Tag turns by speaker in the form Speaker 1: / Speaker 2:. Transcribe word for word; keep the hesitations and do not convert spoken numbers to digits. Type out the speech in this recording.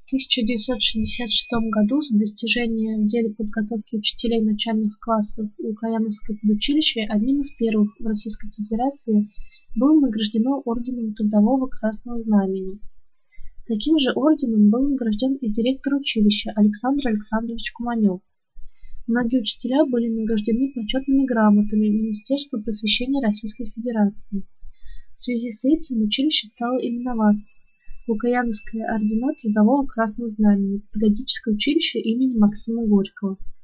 Speaker 1: В тысяча девятьсот шестьдесят шестом году за достижения в деле подготовки учителей начальных классов Лукояновское педучилище одним из первых в Российской Федерации было награждено орденом Трудового Красного Знамени. Таким же орденом был награжден и директор училища Александр Александрович Куманев. Многие учителя были награждены почетными грамотами Министерства просвещения Российской Федерации. В связи с этим училище стало именоваться Лукояновское ордена Трудового Красного Знамени, педагогическое училище имени Максима Горького.